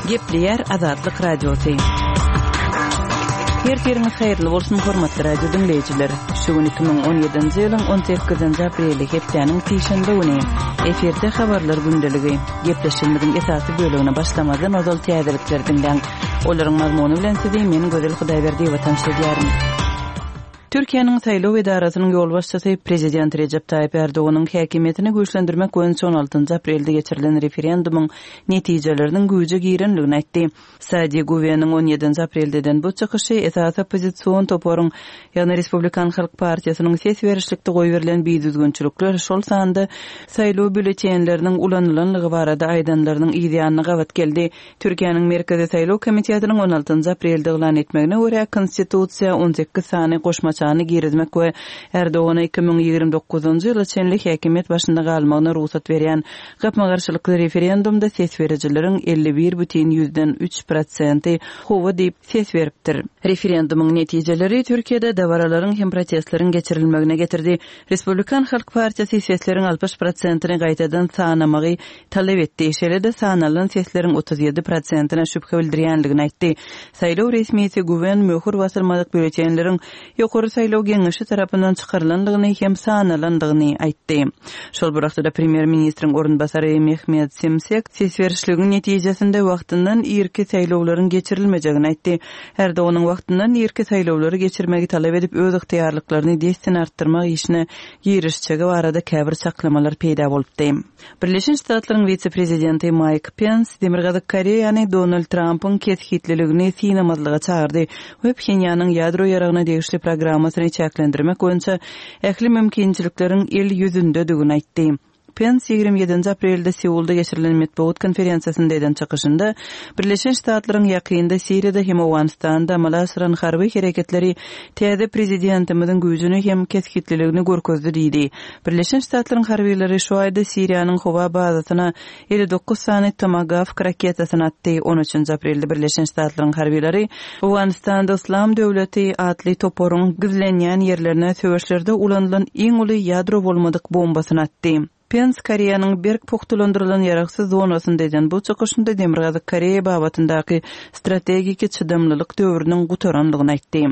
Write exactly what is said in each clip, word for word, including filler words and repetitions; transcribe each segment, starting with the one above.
Gepleyer Azadlyk Radiosu. Herkeriňiz haýyrly bolsun hormatly radio dinleýijiler. Şu gün iki bin on ýedinji ýylyň on sekizinji apreli hepdeniň tişinde güni. Eferde habarlar gündeligi. Gepleşmegin esasy bölügine başlamadan ozal täzelikler dinleň. Olaryň mazmuny bilen sizi men Gözel Hudaýberdi watan şeýärmi. Türkiýanyň saýlaw edarasynyň ýol başçysy Prezident Recep Tayyip Erdoğan'ın häkimetini güýçlendirmek boýunça on altynjy aprelde geçirilen referendumuň netijeleriniň güýje girenligini aýtdy. Sadi Guweniň on ýedinji apreldeden bu çykyşy esasy opozisiýon toparyň, ýani Respublikan Halk Partiýasynyň ses berişlikde goý berilen biýdüzgünçilikler şol sanda saýlaw bülletenleriniň ulanylanyny barada aýdanlarynyň ýa-ni gabat geldi. Türkiýanyň Merkezi Saýlaw Komitiýasynyň on altynjy aprelde elan etmegine görä Konstitusiýa on sekiz sany goşma çany girizmek we Erdoğan'a iki bin ýigirme dokuzunjy ýyly çenli häkimet başynda galmagyna ruhsat berýän gapma-garşylykly referendumda ses berijileriň elli bir бүтүн yüzden üç prosenti howa diýip ses beripdir. Referendumuň netijeleri Türkiýede dawaralaryň hem protestleriň geçirilmegine getirdi. Respublikan Halk Partiýasy sesleriň altmış prosentini gaýtadan sanamagy talap etdi. Şeýle-de sanalan sesleriň otuz ýedi prosentina şüphe bildirýänligini aýtdy. Saýlaw resmiýeti Güwen möhür basylmadyk bülletenleriň ýokary saýlaw geňişi tarapyndan çykarylandygyny hem sanalandygyny aýtdy. Şol burakda Premier Ministriň orunbasary Mehmet Simsek ses berişliginiň netijesinde wagtyndan irki saýlawlaryň geçirilmejegini aýtdy. Erdoğanyň wagtyndan irki saýlawlary geçirmegi talap edip öz ygtyýarlyklaryny destin artdyrmak işine girişçegi barada käbir saklamalar peýda bolupdy. Birleşen Ştatlaryň vice-prezidenti Mike Pence Demirgazyk Koreýany Donald Trump'yň kesgitliligini sinamazlyga çağırdy we Pxenýanyň ýadro ýaragyna degişli programmasyny çäklendirmek boýunça ähli mümkinçilikleriň el ýüzünde dugunu aýtdy. Pence ýigirme ýedinji aprelde Seulda geçirilen metbuat konferensiýasynda eden çykyşynda Birleşen Ştatlaryň ýakynda Siriýada hem Awganistanda amala asyran harby hereketleri täze prezidentimiziň güýjüni hem kesgitliligini görkezdi diýdi. Birleşen Ştatlaryň harbiýleri şu aýda Siriýanyň howa bazasyna elli dokuz sany Tomahawk raketasyny atdy. on üçinji aprelde Birleşen Ştatlaryň harbiýleri Awganistanda Islam döwleti atly toporyň gizlenýän ýerlerine söwüşlerde ulanylan iň uly ýadro bolmadyk bombasyny atdy. Pence Koreýanyň berk puhtulandyrylan ýaraksy zonasynda eden bu çykyşynda Demirgazyk Koreýa babatyndaky strategik çydamlylyk döwrüniň gutaranlygyny aýtdy.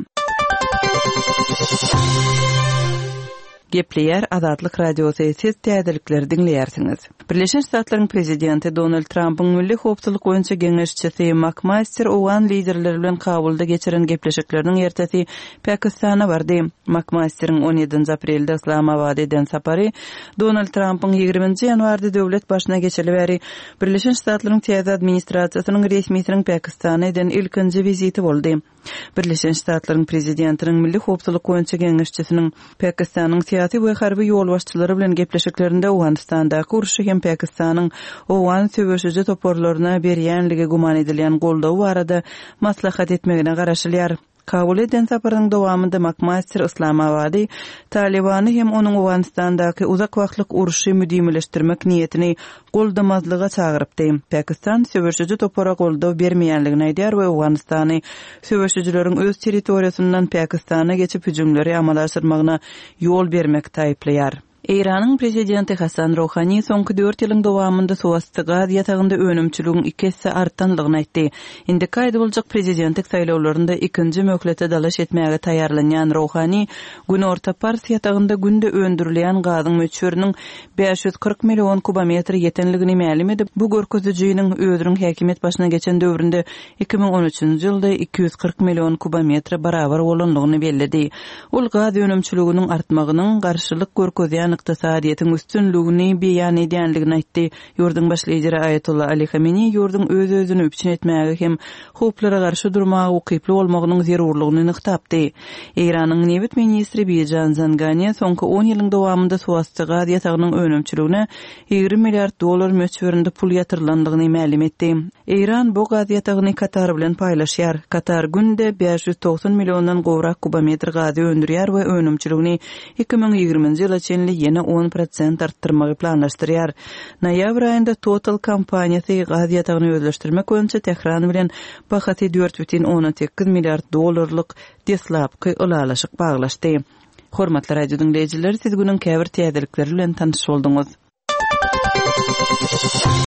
Gepleyer Azadlyk Radiosu ses täzelikleri dinleýärsiňiz. Birleşen Ştatlaryň prezidenti Donald Trump'yň milli howpsuzlyk boýunça geňeşçisi McMaster Owan liderleri bilen Kabulda geçiren gepleşikleriň ertesi Pakistana bardy. McMaster'iň on ýedinji aprelde Islamabad eden sapary Donald Trump'yň ýygrüminji ýanwarda döwlet başyna geçilibäri Birleşen Ştatlaryň täze administrasiýasynyň resmiýetiniň Pakistana eden ilkinji viziti boldy. Birleşen Ştatlaryň prezidentiniň milli howpsuzlyk boýunça geňeşçisiniň Pakistanyň syýasy we harby ýol başçylary bilen gepleşiklerinde Awganistandaky uruşy hem Pakistanyň Owan söwüşüji toporlaryna berýänligi guman edilýän goldaw barada maslahat etmegine garaşylýar. Kabul eden saparyň dowamında McMaster Islamabady Talibany hem onuň Awganistandaky uzak wagtlyk uruşy müdimleşdirmek niýetini goldamazlyga çagyrypdy. Pakistan söwüşüji topara goldaw bermeýänligini aýdýar we Awganistany söwüşçileriň öz territoriýasyndan Pakistana geçip hüjümleri amala aşyrmagyna ýol bermek taýyplýar. Iranyň prezidenti Hasan Rouhani soňky dört ýylyň dowamında suwasty gaz ýatagynda önümçiligiň iki hisse artdanlygyny aýtdy. Indi gaýdy boljak prezidentlik saýlawlarynda ikinji möhlete dalaş etmäge taýýarlanýan Rouhani gün orta pars ýatagynda günde öndürilen gazyň möçüriniň beş yüz kırk million kubometr ýetenligini ma'lum edip, bu görkezijiniň özüniň häkimet başyna geçen döwründe iki bin on üçinji ýylda iki yüz kırk million kubometr barabar bolanlygyny bellidi. Ol gaz önümçiliginiň artmagynyň garşylyk görkezýän iqtisadiýetiň üstünligini beýan edýänligini aýtdy. Ýurdun başlyjy Ayatollah Ali Khamenei ýurdun öz-özüni üpçün etmäge hem howplara garşy durmagy ukyply bolmagynyň zerurlygyny nyktapdy. Iranyň Newt ministri Bijan Zangani soňky on ýylyň dowamında suwasty gaz ýatagynyň önümçiligine ýigirme milliard dollar möçberinde pul ýatyrlandygyny ma'lum etdi. Iran bu gaz ýatagyny Katar bilen paýlaşýar. Katar günde beş yüz doksan milliondan gowrak kubometr gazy öndürýär we önümçiligini iki bin ýygrüminji ýyla çenli ýene on prosent artdyrmagy planlaşdyrýar. Noýabr aýynda Total kompaniýasy gaz ýatagyny özleşdirmek boýunça Tehran bilen pahaty dört бүтүн on sekiz milliard dollarlyk deslapky ulalaşyk baglaşdy. Hormatly radio dinleýijiler, siz günüň käbir täzelikleri bilen tanış bolduňyz.